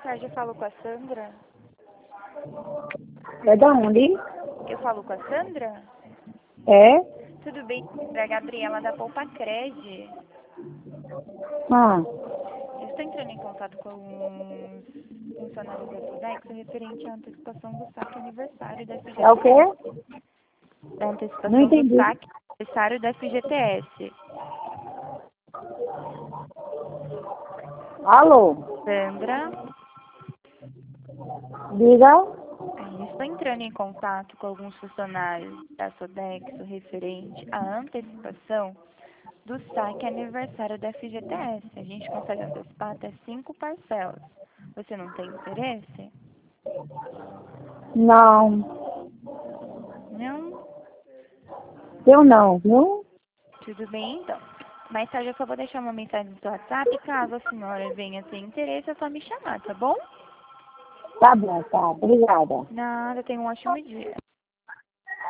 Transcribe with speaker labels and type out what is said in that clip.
Speaker 1: tarde, eu falo com a Sandra.
Speaker 2: É da onde?
Speaker 1: Eu falo com a Sandra?
Speaker 2: É?
Speaker 1: Tudo bem? É a Gabriela da Poupa Cred.
Speaker 2: Ah,
Speaker 1: Eu estou entrando em contato com os funcionários da Sodex referente à antecipação do saque aniversário da
Speaker 2: é o quê?
Speaker 1: FGTS. Da
Speaker 2: Não
Speaker 1: antecipação do
Speaker 2: entendi.
Speaker 1: saque aniversário da FGTS.
Speaker 2: Alô?
Speaker 1: Sandra,
Speaker 2: Diga.
Speaker 1: eu estou entrando em contato com alguns funcionários da Sodex referente à antecipação do saque aniversário da FGTS. A gente consegue antecipar até 5 parcelas. Você não tem interesse?
Speaker 2: Não.
Speaker 1: Não?
Speaker 2: Eu não, viu?
Speaker 1: Tudo bem, então. Mais tarde eu só vou deixar uma mensagem no seu WhatsApp. Caso a senhora venha ter interesse, é só me chamar, tá bom?
Speaker 2: Tá bom, tá. Obrigada.
Speaker 1: Nada, tenha um ótimo dia.